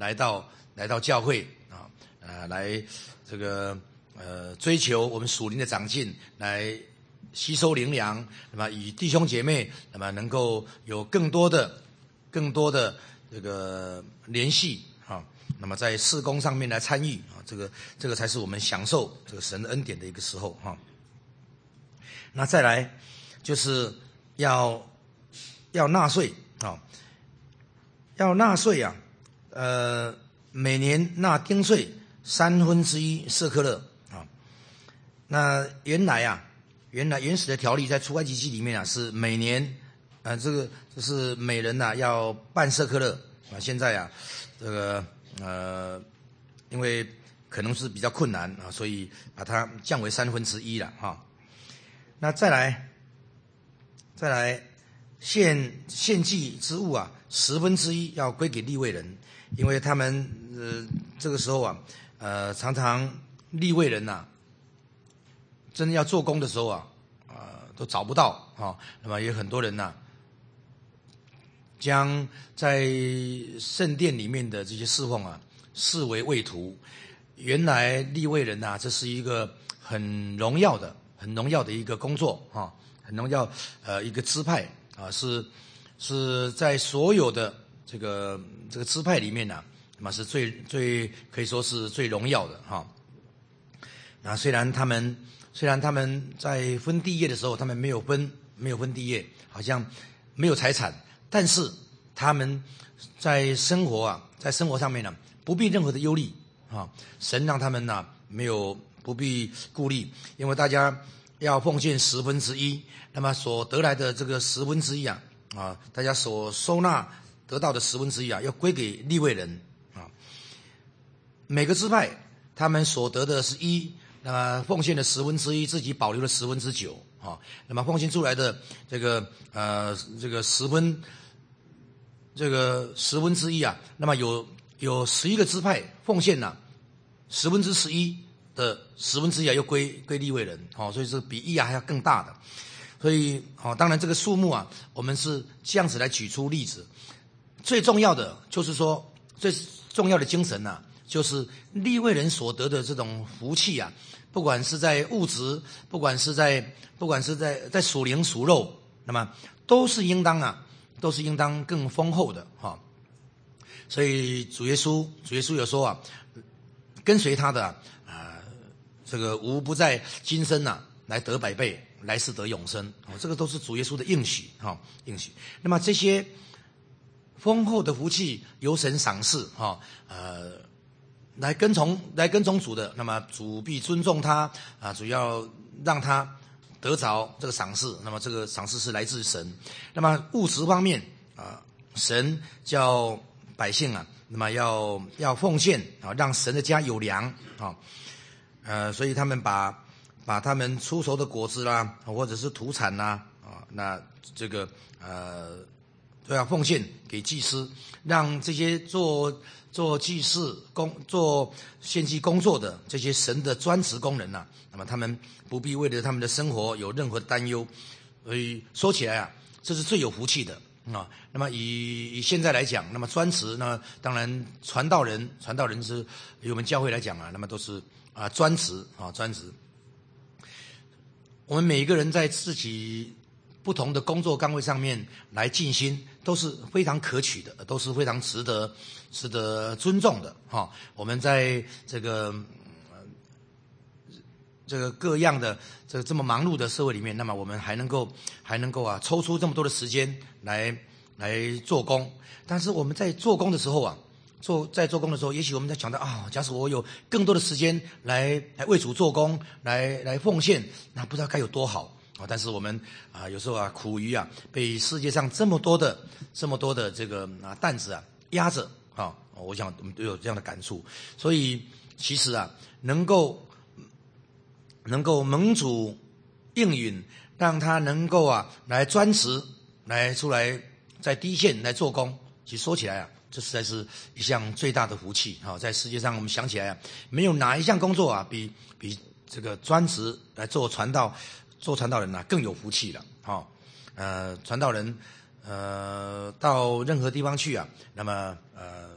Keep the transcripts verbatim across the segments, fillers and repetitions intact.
来到来到教会啊，呃，来这个呃追求我们属灵的长进，来吸收灵粮，那么与弟兄姐妹，那么能够有更多的、更多的这个联系啊，那么在事工上面来参与啊，这个这个才是我们享受这个神的恩典的一个时候哈。那再来就是要要纳税啊，要纳税啊，呃，每年纳丁税三分之一舍客勒啊。那原来啊。原来原始的条例在出埃及记里面啊，是每年，呃，这个就是每人呐、啊、要半舍客勒啊。现在啊，这个呃，因为可能是比较困难啊，所以把它降为三分之一了哈。那再来，再来献献祭之物啊，十分之一要归给利未人，因为他们呃这个时候啊，呃常常利未人呐、啊。真的要做工的时候啊，啊、呃、都找不到啊。那么也有很多人呐、啊，将在圣殿里面的这些侍奉啊，视为畏途。原来利未人呐、啊，这是一个很荣耀的、很荣耀的一个工作啊，很荣耀呃一个支派啊，是是在所有的这个这个支派里面呢、啊，那么是最最可以说是最荣耀的哈。那虽然他们。虽然他们在分地业的时候，他们没有分没有分地业，好像没有财产，但是他们在生活啊，在生活上面呢，不必任何的忧虑啊。神让他们呢没有不必顾虑，因为大家要奉献十分之一，那么所得来的这个十分之一啊啊，大家所收纳得到的十分之一啊，要归给利未人啊。每个支派他们所得的是一。那么奉献的十分之一，自己保留了十分之九啊。那么奉献出来的这个呃这个十分这个十分之一啊，那么有有十一个支派奉献了十分之十一的十分之一啊，又归归利未人哦，所以这个比例啊还要更大的。所以哦，当然这个数目啊，我们是这样子来举出例子。最重要的就是说，最重要的精神啊，就是利未人所得的这种福气啊。不管是在物质，不管是在不管是在在属灵属肉，那么都是应当啊，都是应当更丰厚的哈。所以主耶稣主耶稣有说啊，跟随他的啊、呃，这个无不在今生啊来得百倍，来世得永生。哦，这个都是主耶稣的应许哈，应许。那么这些丰厚的福气由神赏赐哈，呃。来跟从来跟从主的，那么主必尊重他啊，主要让他得着这个赏赐。那么这个赏赐是来自神。那么物质方面啊，神叫百姓啊，那么要要奉献啊，让神的家有粮啊。呃，所以他们把把他们出熟的果子啦，或者是土产啦啊，那这个呃都要奉献给祭司，让这些做。做祭祀工、做献祭工作的这些神的专职工人呐、啊，那么他们不必为了他们的生活有任何的担忧。所以说起来啊，这是最有福气的啊。那么以以现在来讲，那么专职，那当然传道人，传道人是以我们教会来讲啊，那么都是啊专职啊专职。我们每一个人在自己不同的工作岗位上面来尽心，都是非常可取的，都是非常值得。值得尊重的哈，我们在这个、呃、这个各样的这个这么忙碌的社会里面，那么我们还能够还能够啊抽出这么多的时间来来做工。但是我们在做工的时候啊，做在做工的时候，也许我们在想到啊，假使我有更多的时间来来为主做工，来来奉献，那不知道该有多好啊！但是我们啊，有时候啊苦于啊被世界上这么多的这么多的这个啊担子啊压着。啊，我想我们都有这样的感触，所以其实啊，能够能够蒙主应允，让他能够啊来专职来出来在第一线来做工，其实说起来啊，这实在是一项最大的福气啊！在世界上，我们想起来啊，没有哪一项工作啊比比这个专职来做传道、做传道人啊更有福气了啊！呃，传道人。呃，到任何地方去啊，那么呃，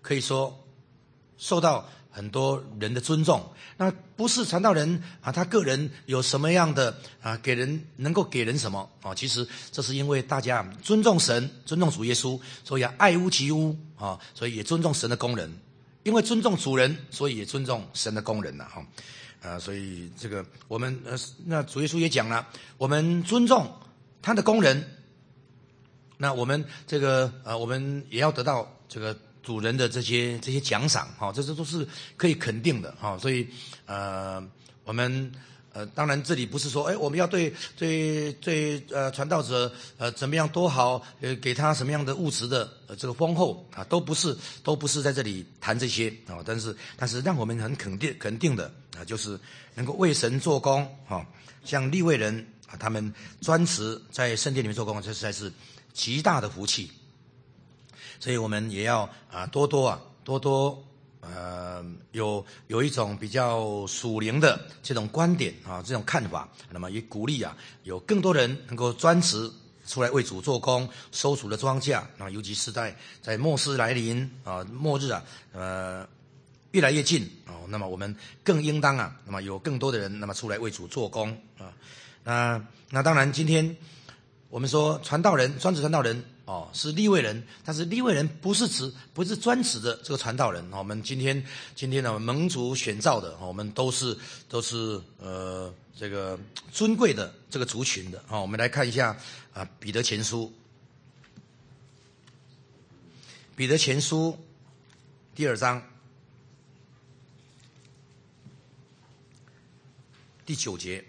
可以说受到很多人的尊重。那不是传道人啊，他个人有什么样的啊，给人能够给人什么啊？其实这是因为大家尊重神，尊重主耶稣，所以啊爱屋及乌啊，所以也尊重神的工人。因为尊重主人，所以也尊重神的工人呐，哈，啊，所以这个我们呃，那主耶稣也讲了，我们尊重他的工人，那我们这个呃，我们也要得到这个主人的这些这些奖赏，哈，这些都是可以肯定的，哈，所以呃，我们。呃，当然，这里不是说，哎，我们要对对对，呃，传道者，呃，怎么样多好，呃，给他什么样的物质的，呃，这个丰厚啊，都不是，都不是在这里谈这些啊、哦。但是，但是让我们很肯定肯定的啊，就是能够为神做工啊、哦，像利未人啊，他们专职在圣殿里面做工，这实在是极大的福气。所以我们也要啊，多多啊，多多。呃，有有一种比较属灵的这种观点啊，这种看法，那么也鼓励啊，有更多人能够专职出来为主做工，收主的庄稼啊，尤其是在在末世来临啊，末日啊，呃，越来越近哦，那么我们更应当啊，那么有更多的人那么出来为主做工啊，那那当然今天我们说传道人，专职传道人。哦，是利未人，但是利未人不是指不是专职的这个传道人。我们今天今天呢，蒙主选召的，我们都是都是呃这个尊贵的这个族群的。我们来看一下啊，彼得前书，彼得前书第二章第九节。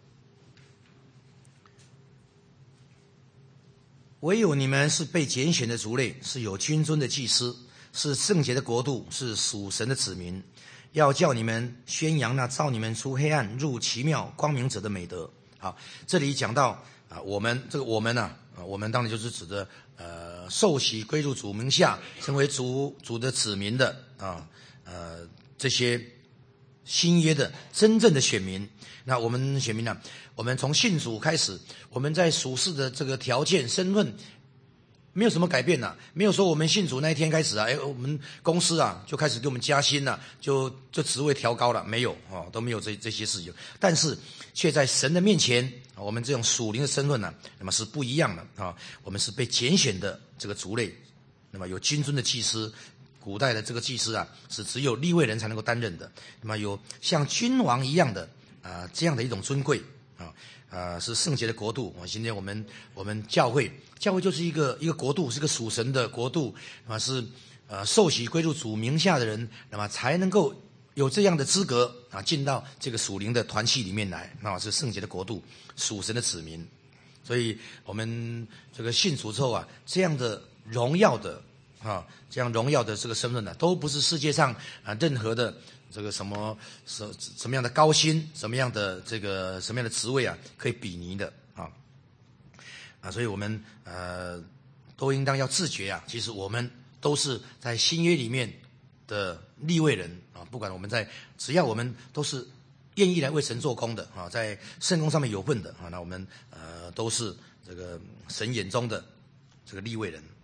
唯有你们是被拣选的族类，是有君尊的祭司，是圣洁的国度，是属神的子民，要叫你们宣扬那召你们出黑暗入奇妙光明者的美德。好，这里讲到啊，我们这个我们呢、啊，我们当然就是指的呃受洗归入主名下，成为主主的子民的啊呃这些新约的真正的选民。那我们选民呢、啊？我们从信主开始，我们在属世的这个条件、身份没有什么改变呐、啊，没有说我们信主那一天开始啊，哎，我们公司啊就开始给我们加薪了、啊，就就职位调高了，没有哦，都没有这这些事情。但是却在神的面前，我们这种属灵的身份呢、啊，那么是不一样的啊。我们是被拣选的这个族类，那么有君尊的祭司。古代的这个祭司啊，是只有利未人才能够担任的。那么有像君王一样的啊、呃，这样的一种尊贵。啊，呃，是圣洁的国度。啊，今天我们我们教会，教会就是一个一个国度，是个属神的国度。啊，是呃受洗归入主名下的人，那么才能够有这样的资格啊，进到这个属灵的团契里面来。啊，是圣洁的国度，属神的子民。所以我们这个信主之后啊，这样的荣耀的啊，这样荣耀的这个身份呢、啊，都不是世界上啊任何的。这个什么什什么样的高薪，什么样的这个什么样的职位啊，可以比拟的啊啊，所以我们呃都应当要自觉啊，其实我们都是在新约里面的利未人啊，不管我们在，只要我们都是愿意来为神做工的啊，在圣工上面有份的啊，那我们呃都是这个神眼中的这个利未人。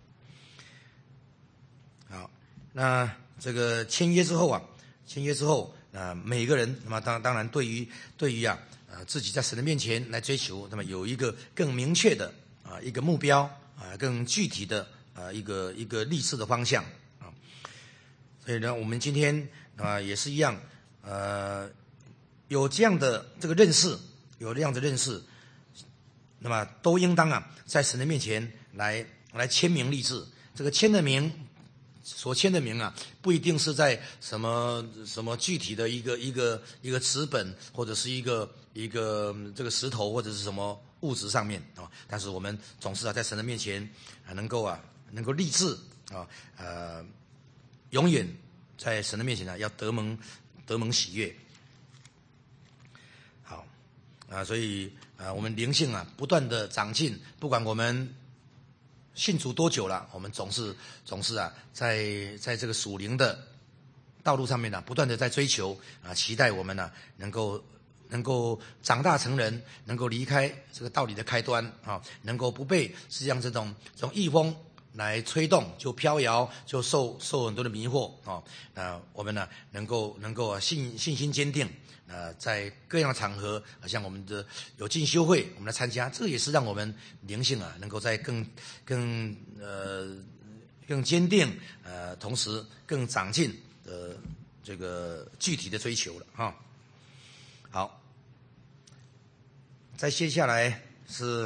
好，那这个签约之后啊。签约之后，啊、呃，每个人那么当当然对于对于啊，呃，自己在神的面前来追求，那么有一个更明确的啊、呃、一个目标啊、呃，更具体的啊、呃、一个一个立志的方向啊。所以呢，我们今天啊、呃、也是一样，呃，有这样的这个认识，有这样的认识，那么都应当啊在神的面前来来签名立志，这个签的名。所签的名啊，不一定是在什么什么具体的一个一个一个纸本，或者是一个一个这个石头，或者是什么物质上面啊。但是我们总是啊，在神的面前啊，能够啊，能够立志啊，呃，永远在神的面前呢，要得蒙得蒙喜悦。好啊，所以啊，我们灵性啊，不断的长进，不管我们。信主多久了？我们总是总是啊，在在这个属灵的道路上面呢、啊，不断的在追求啊，期待我们呢、啊、能够能够长大成人，能够离开这个道理的开端啊，能够不被实际上这种这种异风来吹动，就飘摇，就受受很多的迷惑啊。那我们呢，能够能够啊信信心坚定。呃，在各样的场合，像我们的有进修会，我们来参加，这个也是让我们灵性啊，能够在更更呃更坚定，呃，同时更长进的这个具体的追求了哈。好，再接下来是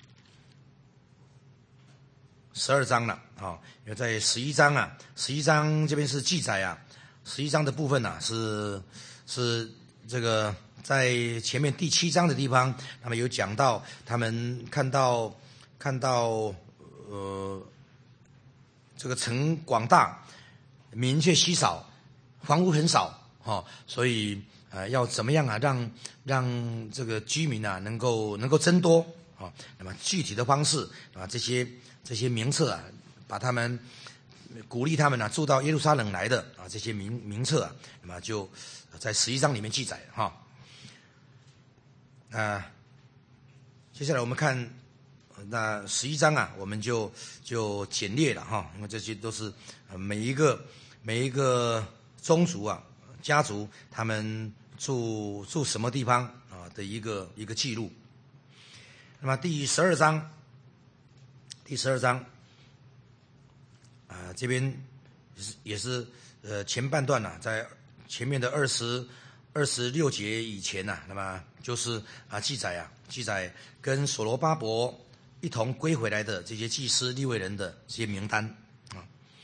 十二章了啊，因为在十一章啊，十一章这边是记载啊，十一章的部分啊是是。这个在前面第七章的地方，他们有讲到，他们看到看到呃，这个城广大，民却稀少，房屋很少，哦，所以呃要怎么样啊，让让这个居民啊能够能够增多啊、哦？那么具体的方式啊，这些这些名册啊，把他们鼓励他们啊住到耶路撒冷来的啊，这些名名册啊，那么就。在十一章里面记载哈，啊，接下来我们看那十一章啊，我们就就简略了哈，因为这些都是每一个每一个宗族啊家族他们住住什么地方啊的一个一个记录。那么第十二章，第十二章啊这边也是也是呃前半段呢、啊、在。前面的二十二十六节以前呐、啊，那么就是啊记载啊记载跟所罗巴伯一同归回来的这些祭司利未人的这些名单啊。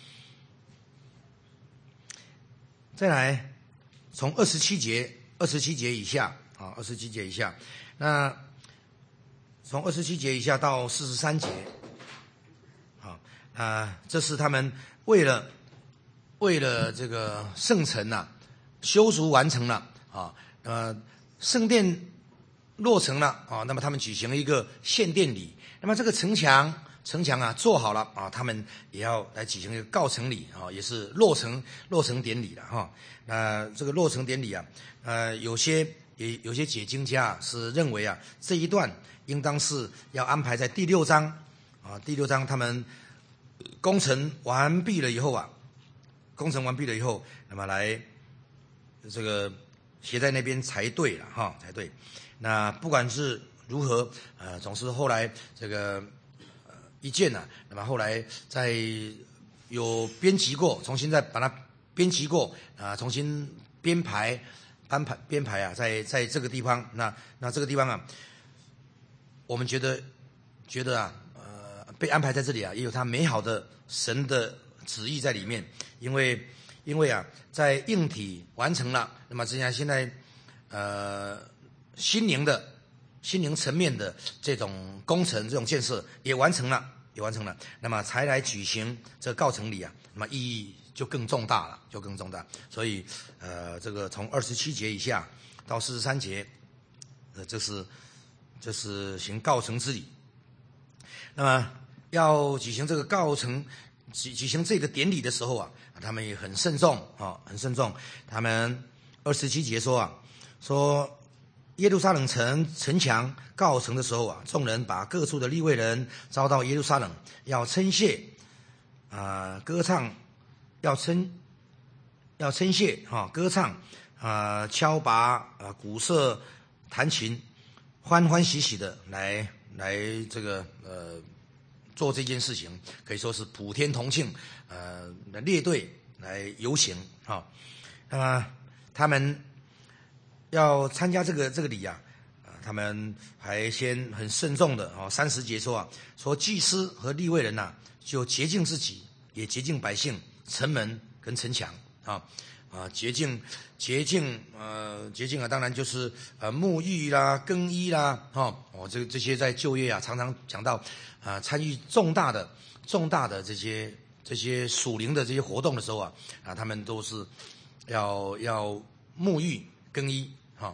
再来从二十七节二十七节以下啊二十七节以下，那从二十七节以下到四十三节，啊啊这是他们为了为了这个圣城呐、啊。修筑完成了啊，呃，圣殿落成了啊，那么他们举行了一个献殿礼。那么这个城墙，城墙啊做好了啊，他们也要来举行一个告成礼啊，也是落成落成典礼了哈。那、呃、这个落成典礼啊，呃，有些也有些解经家是认为啊，这一段应当是要安排在第六章啊，第六章他们工程完毕了以后啊，工程完毕了以后，那么来。这个写在那边才对了哈，才对。那不管是如何，呃，总是后来这个呃一件呢、啊，那么后来在有编辑过，重新再把它编辑过啊、呃，重新编排、安排、编排啊，在在这个地方，那那这个地方啊，我们觉得觉得啊，呃，被安排在这里啊，也有它美好的神的旨意在里面，因为。因为啊，在硬体完成了，那么这样现在，呃，心灵的、心灵层面的这种工程、这种建设也完成了，也完成了，那么才来举行这个告成礼啊，那么意义就更重大了，就更重大。所以，呃，这个从二十七节以下到四十三节，呃，这是这是行告成之礼。那么要举行这个告成。举举行这个典礼的时候啊，他们也很慎重啊，很慎重。他们二十七节说啊，说耶路撒冷城城墙告成的时候啊，众人把各处的利未人招到耶路撒冷，要称谢啊、呃，歌唱，要称要称谢哈，歌唱啊、呃，敲拔啊、呃，鼓瑟，弹琴，欢欢喜喜的来来这个呃。做这件事情可以说是普天同庆，呃，列队来游行啊。那么他们要参加这个这个礼啊，啊，他们还先很慎重的啊，三十节说啊，说祭司和利未人呐、啊，就洁净自己，也洁净百姓、城门跟城墙啊啊，洁净洁净呃洁净啊，当然就是呃沐浴啦、更衣啦，哈哦，这这些在就业啊，常常讲到。啊，参与重大的、重大的这些这些属灵的这些活动的时候啊，啊，他们都是要要沐浴更衣啊，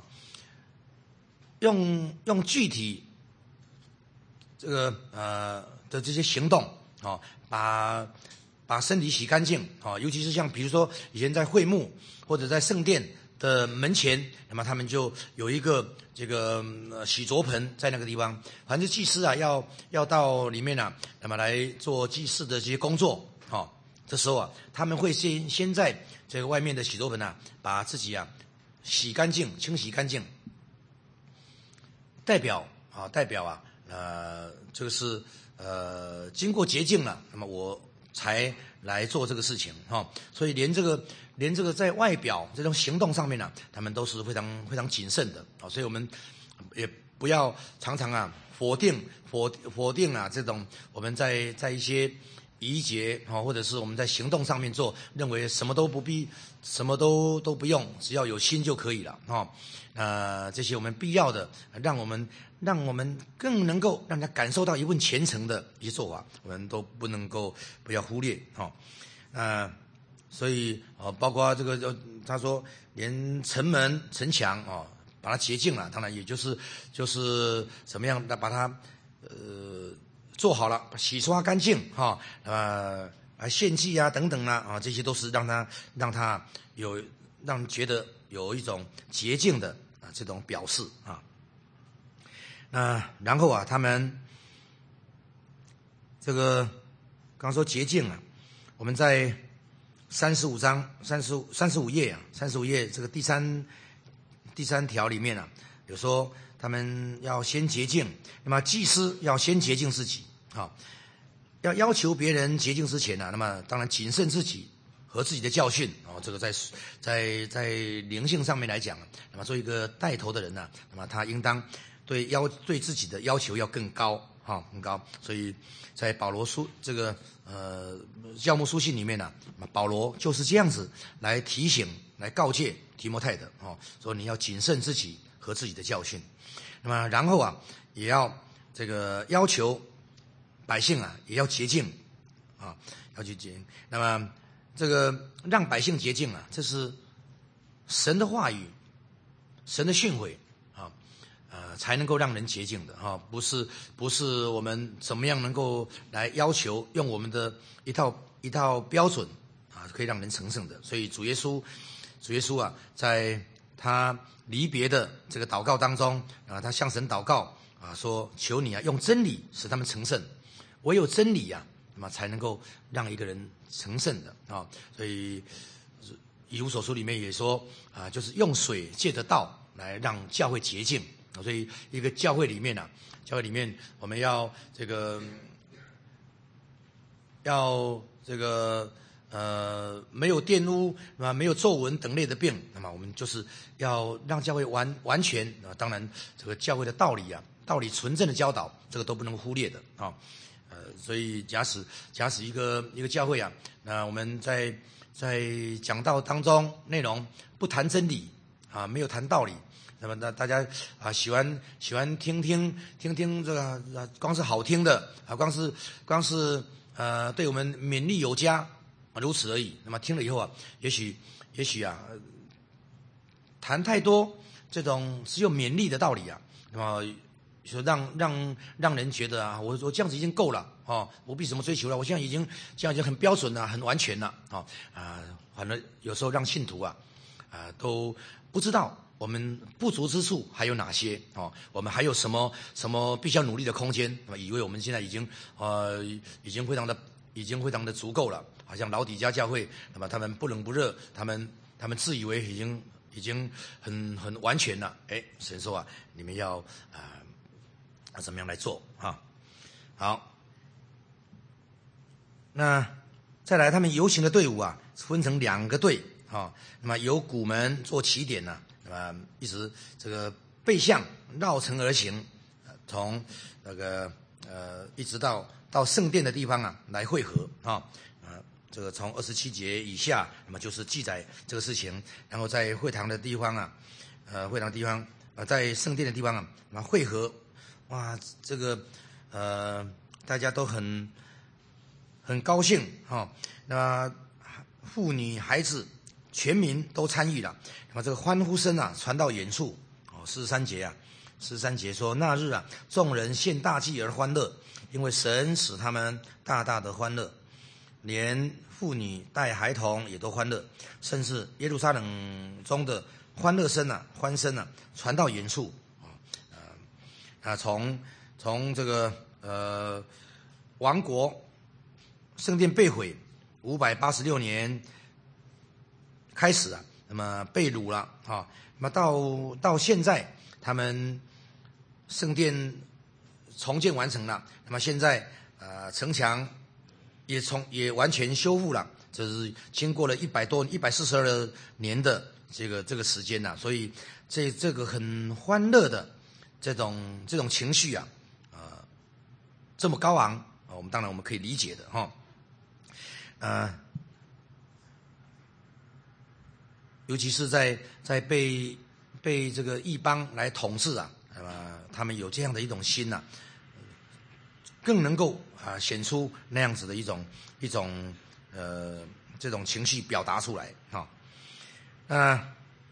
用用具体这个呃的这些行动啊，把把身体洗干净啊，尤其是像比如说以前在会幕或者在圣殿的门前，那么他们就有一个这个、呃、洗濯盆在那个地方，反正祭司啊要要到里面啊，那么来做祭祀的这些工作，哦，这时候啊，他们会先先在这个外面的洗濯盆啊，把自己啊洗干净、清洗干净，代表啊代表啊呃这个是呃经过洁净了，那么我才来做这个事情哈、哦，所以连这个。连这个在外表这种行动上面呢、啊，他们都是非常非常谨慎的啊，所以我们也不要常常啊否定否否定啊这种我们在在一些仪节啊，或者是我们在行动上面做，认为什么都不必，什么都都不用，只要有心就可以了啊。呃，这些我们必要的，让我们让我们更能够让他感受到一份虔诚的一些做法，我们都不能够不要忽略啊。呃所以啊，包括这个，呃，他说连城门、城墙啊、哦，把它洁净了，当然也就是就是怎么样，把它呃做好了，洗刷干净哈，呃，啊献祭啊等等啊，啊这些都是让他让他有让人觉得有一种洁净的啊这种表示啊。那然后啊，他们这个刚说洁净啊，我们在。三十五章，三十五三十五页啊，三十五页这个第三第三条里面啊，有说他们要先洁净，那么祭司要先洁净自己啊，要要求别人洁净之前呢、啊，那么当然谨慎自己和自己的教训啊，这个在在在灵性上面来讲，那么做一个带头的人呢、啊，那么他应当对要对自己的要求要更高啊，更高，所以在保罗书这个。呃，教牧书信里面呢、啊，保罗就是这样子来提醒、来告诫提摩太的哦，说你要谨慎自己和自己的教训。那么，然后啊，也要这个要求百姓啊，也要洁净啊，要去洁净。那么，这个让百姓洁净啊，这是神的话语、神的训诲啊。呃，才能够让人洁净的哈、哦，不是不是我们怎么样能够来要求用我们的一套一套标准啊，可以让人成圣的。所以主耶稣，主耶稣啊，在他离别的这个祷告当中啊，他向神祷告啊，说求你啊，用真理使他们成圣，唯有真理啊，那么才能够让一个人成圣的啊、哦。所以以弗所书里面也说啊，就是用水借着道来让教会洁净。所以，一个教会里面啊，教会里面我们要这个要这个呃没有玷污啊，没有皱纹等类的病，那么我们就是要让教会完完全啊。当然，这个教会的道理啊，道理纯正的教导，这个都不能忽略的啊。呃，所以假使假使一个一个教会啊，那我们在在讲道当中内容不谈真理啊，没有谈道理。那么，那大家啊喜欢喜欢听听听听这个、啊，光是好听的啊，光是光是呃，对我们勉励有加啊，如此而已。那么听了以后啊，也许也许啊，谈太多这种只有勉励的道理啊，那么说让让让人觉得啊，我我这样子已经够了哦，不必什么追求了，我现在已经这样已经很标准了，很完全了哦啊，反正有时候让信徒啊啊都不知道。我们不足之处还有哪些？哦，我们还有什么什么必须要努力的空间？以为我们现在已经呃已经非常的已经非常的足够了。好像老底家教会，那么他们不冷不热，他们他们自以为已经已经很很完全了。哎，神说啊，你们要啊、呃、怎么样来做啊？好，那再来，他们游行的队伍啊，分成两个队啊、哦。那么由古门做起点呢、啊。啊，一直这个背向绕城而行，从那个呃一直到到圣殿的地方啊来汇合啊啊，这个从二十七节以下，那么就是记载这个事情，然后在会堂的地方啊，呃会堂的地方啊，在圣殿的地方啊，那么汇合，哇，这个呃大家都很很高兴哈、哦，那么妇女孩子。全民都参与了，那么这个欢呼声啊传到远处。哦，四十三节啊，四十三节说那日啊，众人献大祭而欢乐，因为神使他们大大的欢乐，连妇女带孩童也都欢乐，甚至耶路撒冷中的欢乐声啊，欢声啊，传到远处啊啊，从从这个呃王国圣殿被毁五百八十六年开始啊，那么被掳了啊，那么到到现在他们圣殿重建完成了，那么现在呃城墙也从也完全修复了，这是经过了一百多一百四十二年的这个这个时间呐、啊，所以这这个很欢乐的这种这种情绪啊，呃，这么高昂啊，我们当然我们可以理解的哈，呃，尤其是在在被被这个异邦来统治啊，呃，他们有这样的一种心呐、啊，更能够啊显出那样子的一种一种呃这种情绪表达出来啊。那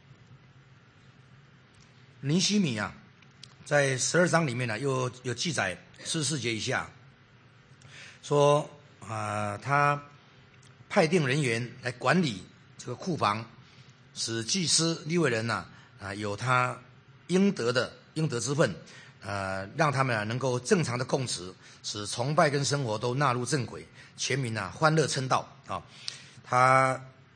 尼希米啊，在十二章里面呢、啊，又有记载十四节以下，说啊、呃，他派定人员来管理这个库房，使祭司利未人呐啊、呃、有他应得的应得之分，呃，让他们啊能够正常的供职，使崇拜跟生活都纳入正轨，全民啊欢乐称道啊。他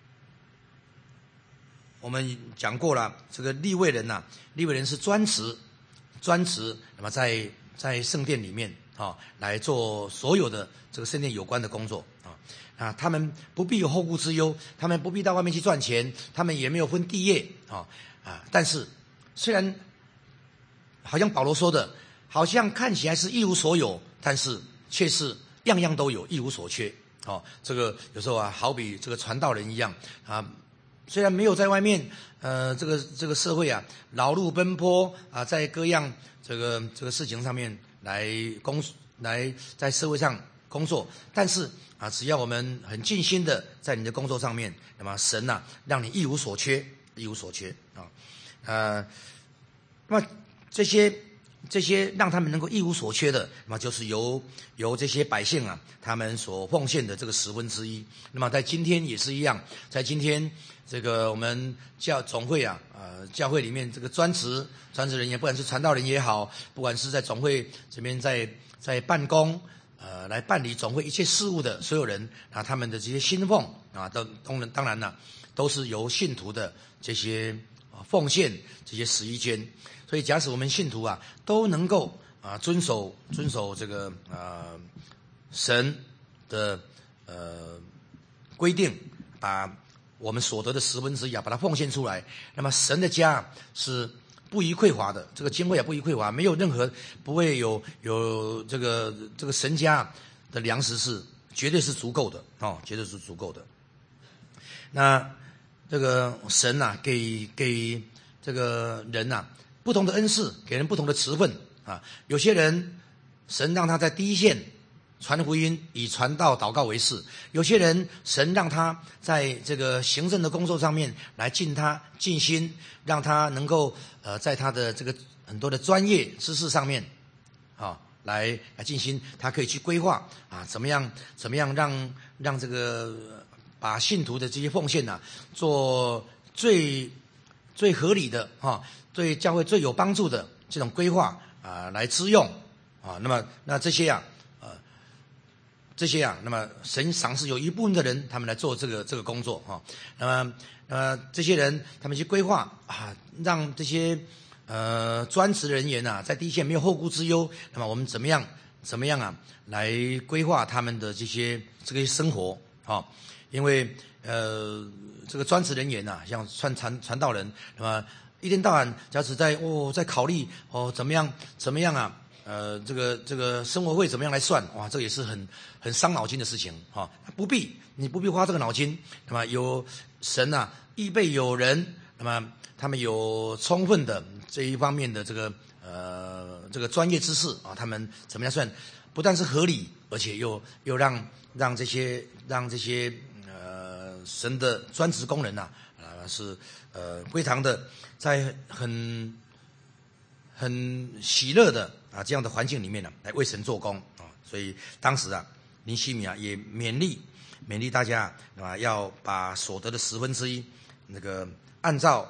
我们讲过了，这个利未人呐、啊，利未人是专职，专职，那么在在圣殿里面啊，来做所有的这个圣殿有关的工作啊啊，他们不必有后顾之忧，他们不必到外面去赚钱，他们也没有分地业啊啊，但是虽然好像保罗说的，好像看起来是一无所有，但是却是样样都有，一无所缺。哦，这个有时候啊，好比这个传道人一样啊。虽然没有在外面，呃，这个这个社会啊，劳碌奔波啊，在各样这个这个事情上面来工来在社会上工作，但是啊，只要我们很尽心的在你的工作上面，那么神呐、啊，让你一无所缺，一无所缺啊，呃，那么这些这些让他们能够一无所缺的，那么就是由由这些百姓啊，他们所奉献的这个十分之一。那么在今天也是一样，在今天。这个我们教总会啊，呃，教会里面这个专职专职人员，不管是传道人也好，不管是在总会这边在在办公，呃，来办理总会一切事务的所有人啊，他们的这些薪俸啊，都当然当然了，都是由信徒的这些啊奉献这些十一捐。所以，假使我们信徒啊都能够啊遵守遵守这个呃神的呃规定，把我们所得的十分之一啊，把它奉献出来，那么神的家是不虞匮乏的，这个经费也不虞匮乏，没有任何不会有有这个这个神家的粮食是绝对是足够的哦，绝对是足够的。那这个神呐、啊，给给这个人呐、啊、不同的恩赐，给人不同的职分啊，有些人神让他在第一线传福音，以传道祷告为事。有些人神让他在这个行政的工作上面来尽他尽心，让他能够呃在他的这个很多的专业知识上面啊来来尽心，他可以去规划啊怎么样怎么样让让这个把信徒的这些奉献呐、啊、做最最合理的啊，对教会最有帮助的这种规划啊来支用啊。那么那这些啊。这些啊，那么神赏赐有一部分的人，他们来做这个这个工作啊。那么呃，这些人他们去规划啊，让这些呃专职人员啊，在第一线没有后顾之忧。那么我们怎么样怎么样啊，来规划他们的这些这个生活啊？因为呃，这个专职人员呐、啊，像传传传道人，那么一天到晚假使在哦在考虑哦怎么样怎么样啊？呃，这个这个生活费怎么样来算？哇，这也是很很伤脑筋的事情哈、哦。不必，你不必花这个脑筋。那么有神啊，预备有人，那么他们有充分的这一方面的这个呃这个专业知识啊，他们怎么样算？不但是合理，而且又又让让这些让这些呃神的专职工人呐啊、呃、是呃非常的在很很喜乐的。啊，这样的环境里面呢、啊，来为神做工啊，所以当时啊，尼希米啊也勉励勉励大家啊，要把所得的十分之一，那个按照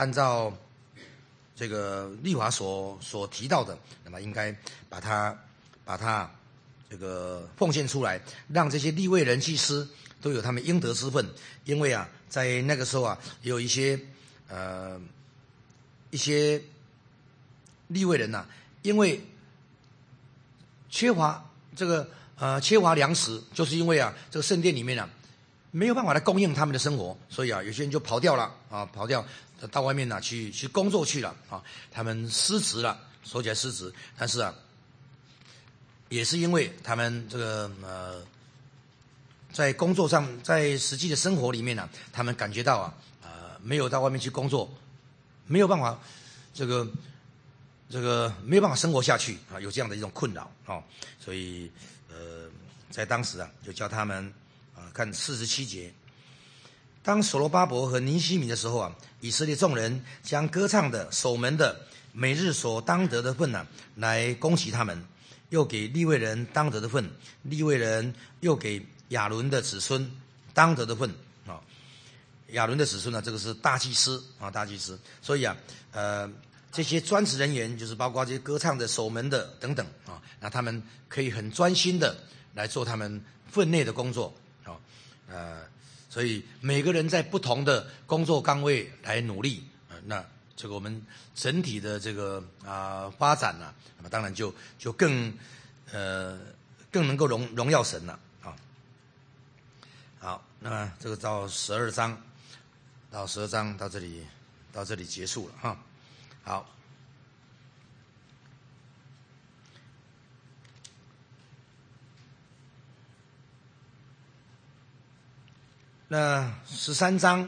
按照这个律法所所提到的，那么应该把它把它这个奉献出来，让这些利未人祭司都有他们应得之分。因为啊，在那个时候啊，有一些呃一些利未人呐、啊，因为缺乏这个呃缺乏粮食，就是因为啊这个圣殿里面啊没有办法来供应他们的生活，所以啊有些人就跑掉了啊，跑掉到外面呢、啊、去去工作去了啊，他们失职了，说起来失职，但是啊也是因为他们这个呃在工作上，在实际的生活里面呢、啊，他们感觉到啊呃没有到外面去工作，没有办法这个。这个没有办法生活下去啊，有这样的一种困扰啊，所以呃，在当时啊，就叫他们啊看四十七节，当所罗巴伯和尼希米的时候啊，以色列众人将歌唱的、守门的每日所当得的份呢、啊，来供给他们，又给利未人当得的份，利未人又给亚伦的子孙当得的份啊，亚伦的子孙呢，这个是大祭司啊，大祭司，所以啊，呃。这些专职人员就是包括这些歌唱的、守门的等等啊，那他们可以很专心的来做他们分内的工作啊，呃，所以每个人在不同的工作岗位来努力啊，那这个我们整体的这个啊发展呢、啊，那么当然就就更呃更能够荣荣耀神了啊。好，那么这个到十二章，到十二章到这里到这里结束了哈。好，那十三章，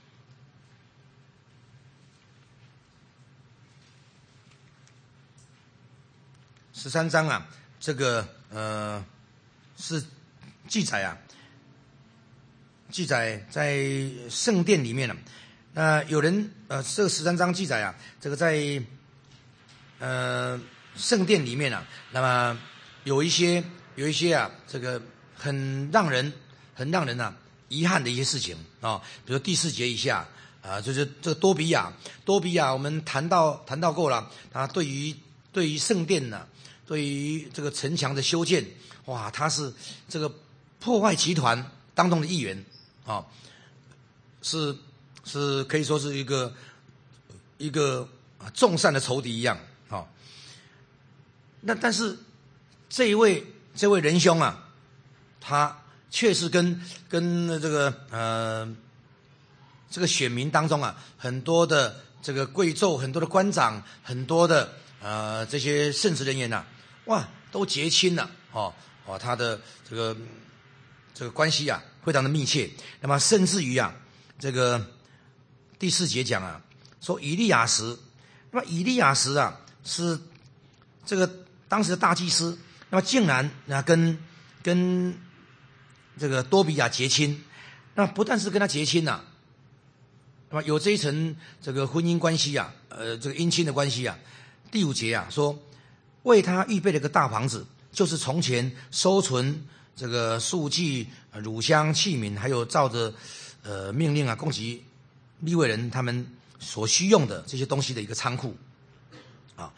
十三章啊，这个呃是记载啊，记载在圣殿里面了、啊。那有人呃，这个十三章记载啊，这个在呃圣殿里面啊，那么有一些有一些啊，这个很让人很让人呐、啊、遗憾的一些事情啊、哦，比如第四节以下啊，就是这个多比亚，多比亚我们谈到谈到过了，他对于对于圣殿呢、啊，对于这个城墙的修建，哇，他是这个破坏集团当中的一员啊、哦，是。是可以说是一个一个众善的仇敌一样啊、哦。那但是这一位这位仁兄啊，他却是跟跟这个呃这个选民当中啊，很多的这个贵胄、很多的官长、很多的呃这些圣职人员呐、啊，哇，都结亲了哦哦，他的这个这个关系啊，非常的密切。那么甚至于啊，这个。第四节讲啊，说以利亚实，那么以利亚实啊是这个当时的大祭司，那么竟然啊跟跟这个多比亚结亲，那么不但是跟他结亲呐、啊，那么有这一层这个婚姻关系啊，呃这个姻亲的关系啊。第五节啊说，为他预备了一个大房子，就是从前收存这个素祭、乳香器皿，还有照着呃命令啊供给。利未人他们所需用的这些东西的一个仓库，啊，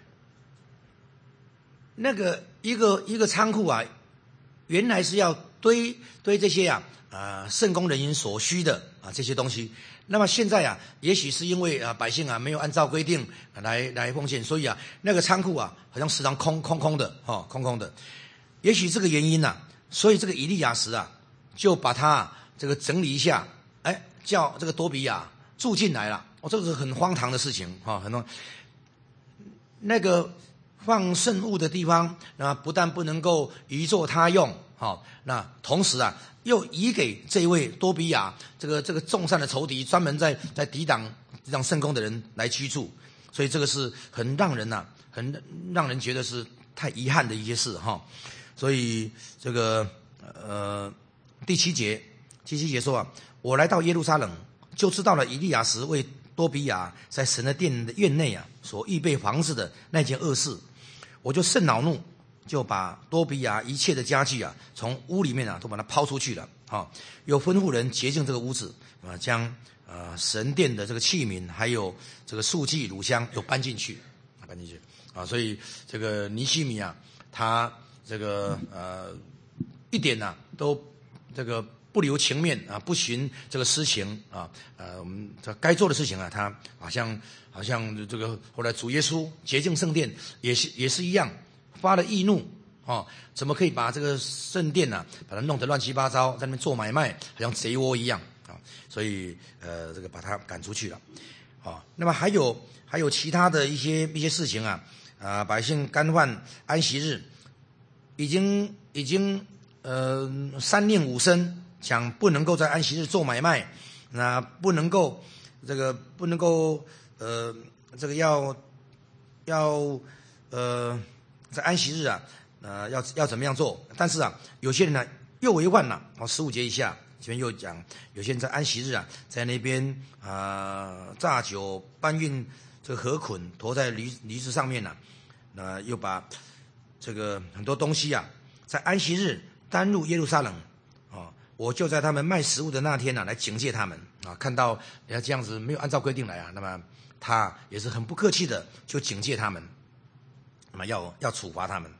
那个一个一个仓库啊，原来是要堆堆这些啊啊圣工人员所需的啊这些东西。那么现在啊，也许是因为啊百姓啊没有按照规定来来奉献，所以啊那个仓库啊好像时常空空空的哦，空空的。也许这个原因呐、啊，所以这个以利亚实啊就把它、啊、这个整理一下。哎，叫这个多比亚住进来了，哦，这个是很荒唐的事情哈、哦，很多那个放圣物的地方，那不但不能够移作他用，哈、哦，那同时啊，又移给这一位多比亚这个这个众善的仇敌，专门在在抵挡抵挡圣工的人来居住，所以这个是很让人呐、啊，很让人觉得是太遗憾的一些事哈、哦，所以这个呃第七节第七节说啊。我来到耶路撒冷，就知道了以利亚实为多比亚在神的殿的院内啊所预备房子的那件恶事，我就甚恼怒，就把多比亚一切的家具啊从屋里面啊都把它抛出去了啊，又吩咐人洁净这个屋子啊，将呃神殿的这个器皿，还有这个素祭乳香，又搬进去，搬进去啊。所以这个尼希米啊，他这个呃一点呢、啊、都这个不留情面啊，不循这个私情啊，呃我们这该做的事情啊，他好像好像这个后来主耶稣洁净圣殿也是也是一样，发了易怒。哦，怎么可以把这个圣殿啊，把它弄得乱七八糟，在那边做买卖，好像贼窝一样啊、哦！所以呃，这个把他赶出去了。哦，那么还有还有其他的一些一些事情啊，啊、呃，百姓干犯安息日，已经已经呃三令五申，讲不能够在安息日做买卖，那不能够这个不能够呃这个要要呃在安息日啊。呃，要要怎么样做？但是啊，有些人呢又违反了。哦，十五节以下，前面又讲，有些人在安息日啊，在那边啊、呃、榨酒搬运这个禾捆，驮在驴驴子上面呢、啊，那、呃、又把这个很多东西啊，在安息日单入耶路撒冷啊、哦，我就在他们卖食物的那天呢、啊，来警戒他们啊，看到人家这样子没有按照规定来啊，那么他也是很不客气的就警戒他们，那么要要处罚他们。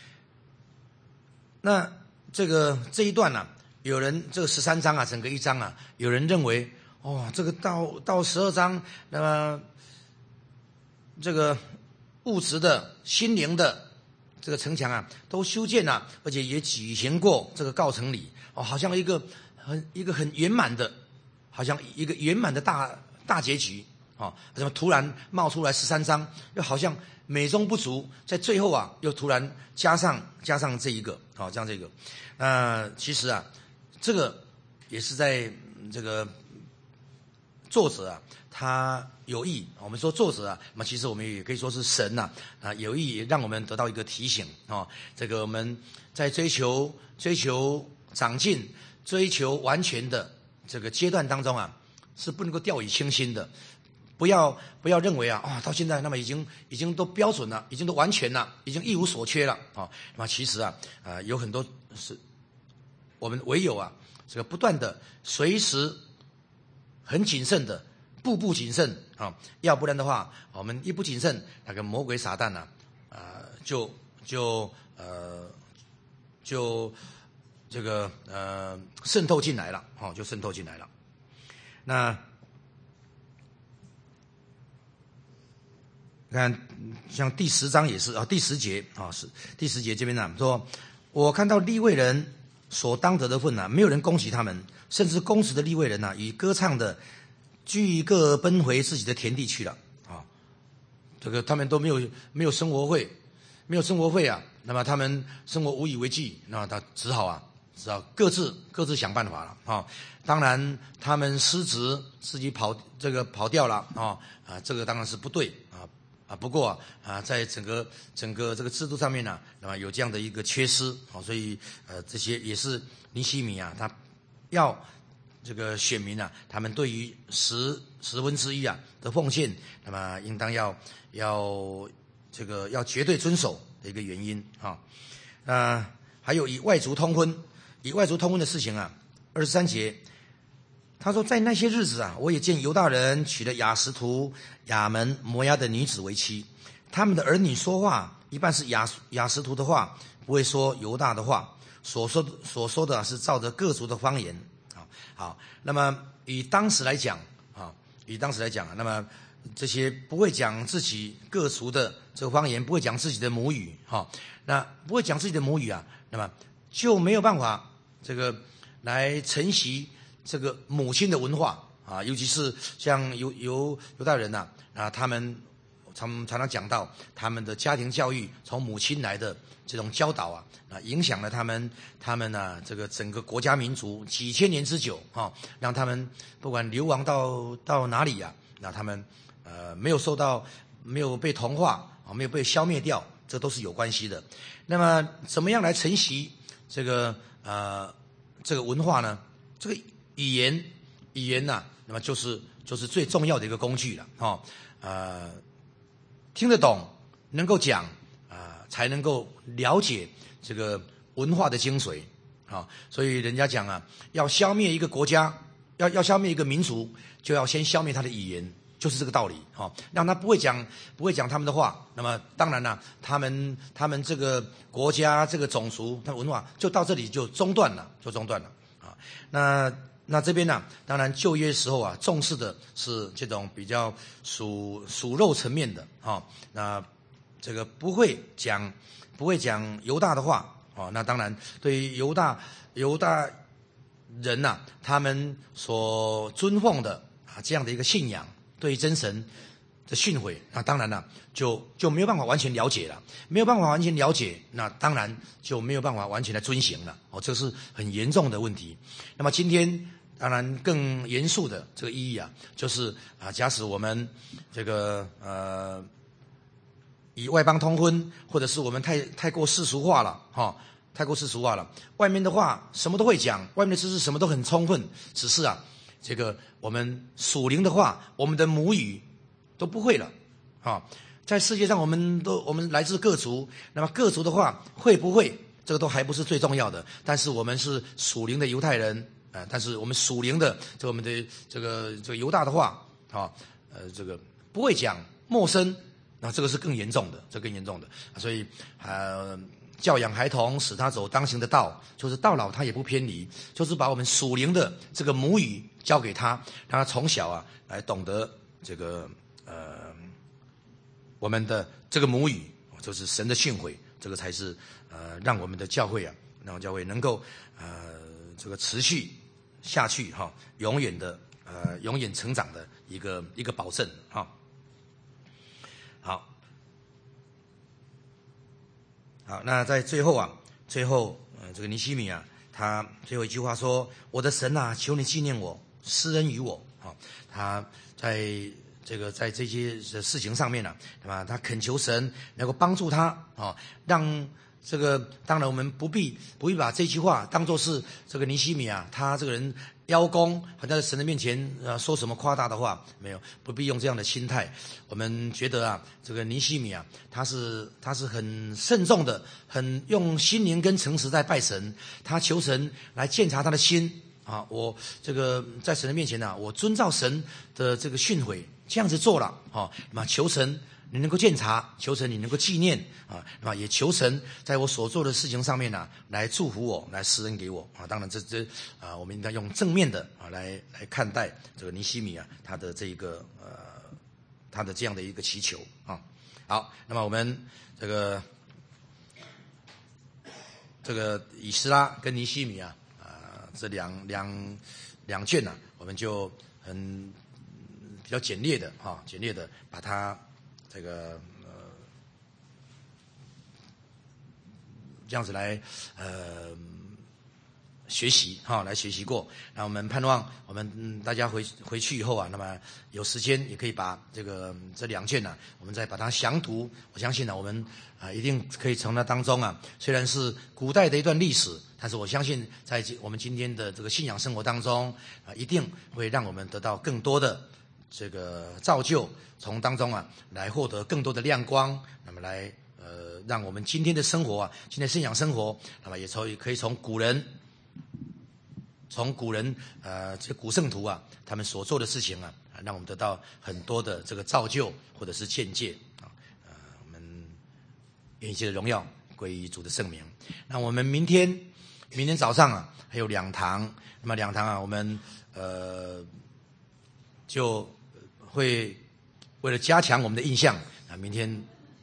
那这个这一段呢、啊，有人这个十三章啊，整个一章啊，有人认为哦，这个到到十二章，那么这个物质的、心灵的这个城墙啊，都修建了、啊，而且也举行过这个告成礼哦，好像一个很一个很圆满的，好像一个圆满的大大结局哦，怎么突然冒出来十三章，又好像美中不足，在最后啊，又突然加上加上这一个，好、哦，这样这个，呃，其实啊，这个也是在这个作者啊，他有意，我们说作者啊，那么其实我们也可以说是神呐、啊，啊，有意让我们得到一个提醒啊、哦，这个我们在追求追求长进、追求完全的这个阶段当中啊，是不能够掉以轻心的。不要不要认为啊，啊、哦，到现在那么已经已经都标准了，已经都完全了，已经一无所缺了啊、哦。那么其实啊，呃，有很多是我们唯有啊，这个不断的随时很谨慎的，步步谨慎啊、哦，要不然的话，我们一不谨慎，那个魔鬼撒旦呢、啊，啊、呃，就就呃就这个呃渗透进来了，哦，就渗透进来了。那看，像第十章也是啊，第十节啊，是第十节这边呢说，我看到利未人所当得的份呢、啊，没有人攻击他们，甚至公职的利未人呢、啊，与歌唱的俱各奔回自己的田地去了啊。这个他们都没有没有生活费，没有生活费啊，那么他们生活无以为继，那他只好啊，只好各自各自想办法了啊。当然，他们失职，自己跑这个跑掉了啊啊，这个当然是不对啊。啊，不过啊，在整个整个这个制度上面呢、啊，那么有这样的一个缺失，啊，所以呃，这些也是尼希米啊，他要这个选民啊，他们对于十十分之一啊的奉献，那么应当要要这个要绝对遵守的一个原因啊。呃，还有以外族通婚，以外族通婚的事情啊，二十三节。他说，在那些日子啊，我也见犹大人娶了亚实图、亚门、摩押的女子为妻，他们的儿女说话一半是亚亚实图的话，不会说犹大的话，所说所说的是照着各族的方言啊。好，那么以当时来讲啊，以当时来讲，那么这些不会讲自己各族的这个方言，不会讲自己的母语哈、啊，那不会讲自己的母语啊，那么就没有办法这个来承袭这个母亲的文化啊，尤其是像犹犹犹大人呐啊，他们常常常讲到他们的家庭教育从母亲来的这种教导啊，啊，影响了他们他们呢、啊、这个整个国家民族几千年之久啊，让他们不管流亡到到哪里啊，那他们呃没有受到没有被同化啊，没有被消灭掉，这都是有关系的。那么怎么样来承袭这个呃这个文化呢？这个语言，语言呐、啊，那么就是就是最重要的一个工具了，哈、哦，呃，听得懂，能够讲啊、呃，才能够了解这个文化的精髓，啊、哦，所以人家讲啊，要消灭一个国家， 要要消灭一个民族，就要先消灭他的语言，就是这个道理哈。让他不会讲不会讲他们的话，那么当然了，他们他们这个国家这个种族、他文化就到这里就中断了，就中断了啊。那那这边呢、啊，当然旧约时候啊，重视的是这种比较属属肉层面的哈。那这个不会讲不会讲犹大的话哦。那当然对于犹大犹大人呐、啊，他们所尊奉的啊这样的一个信仰，对于真神的训诲，那当然了，就就没有办法完全了解了，没有办法完全了解，那当然就没有办法完全来遵行了。哦，这是很严重的问题。那么今天当然更严肃的这个意义啊，就是啊，假使我们这个呃以外邦通婚，或者是我们太太过世俗化了哈、哦，太过世俗化了，外面的话什么都会讲，外面的知识什么都很充分，只是啊，这个我们属灵的话，我们的母语都不会了啊、哦。在世界上，我们都我们来自各族，那么各族的话会不会，这个都还不是最重要的。但是我们是属灵的犹太人啊、呃，但是我们属灵的这个我们的这个这个犹大的话啊、哦，呃，这个不会讲，陌生。那这个是更严重的，这更严重的，所以呃，教养孩童，使他走当行的道，就是到老他也不偏离，就是把我们属灵的这个母语教给他，让他从小啊来懂得这个呃我们的这个母语，就是神的训诲，这个才是呃让我们的教会啊，让教会能够呃这个持续下去哈、哦，永远的呃永远成长的一个一个保证哈。哦好，好，那在最后啊，最后，呃，这个尼希米啊，他最后一句话说：“我的神啊，求你纪念我，施恩于我。”啊，他在这个在这些事情上面呢、啊，对吧？他恳求神能够帮助他啊，让这个当然我们不必不必把这句话当作是这个尼希米啊，他这个人邀功，还在神的面前呃说什么夸大的话，没有，不必用这样的心态。我们觉得啊，这个尼希米啊，他是他是很慎重的，很用心灵跟诚实在拜神，他求神来鉴察他的心啊。我这个在神的面前呢、啊，我遵照神的这个训诲，这样子做了啊，那么求神你能够鉴察，求神你能够纪念啊，那么也求神在我所做的事情上面呢、啊，来祝福我，来施恩给我啊。当然这这啊，我们应该用正面的啊来来看待这个尼希米啊，他的这个呃他的这样的一个祈求啊。好，那么我们这个这个以斯拉跟尼希米啊啊这两两两卷呢、啊，我们就很比较简略的啊，简略的把它。这个呃，这样子来呃学习哈，来学习过。那我们盼望我们、嗯、大家回回去以后啊，那么有时间也可以把这个这两卷呢、啊，我们再把它详读。我相信呢、啊，我们啊一定可以从那当中啊，虽然是古代的一段历史，但是我相信在我们今天的这个信仰生活当中啊，一定会让我们得到更多的。这个造就，从当中啊来获得更多的亮光，那么来呃让我们今天的生活啊，今天信仰生活，那么也从可以从古人，从古人呃这古圣徒啊他们所做的事情啊，让我们得到很多的这个造就或者是见解啊，呃我们愿一切的荣耀归于主的圣名。那我们明天明天早上啊还有两堂，那么两堂啊我们呃就。会为了加强我们的印象啊，明天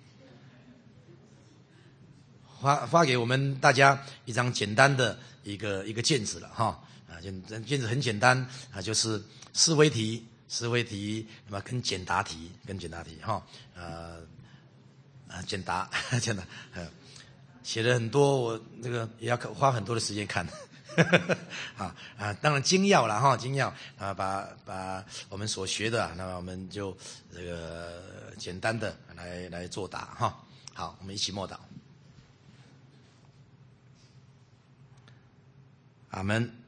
发发给我们大家一张简单的一个一个卷子了哈啊，卷卷子很简单啊，就是思维题、思维题，那么跟简答题、跟简答题哈呃啊简答简答呃写了很多，我这个也要花很多的时间看。啊啊，当然精要了哈，精要啊，把把我们所学的，那么我们就这个简单的来来作答哈。好，我们一起默祷。阿们。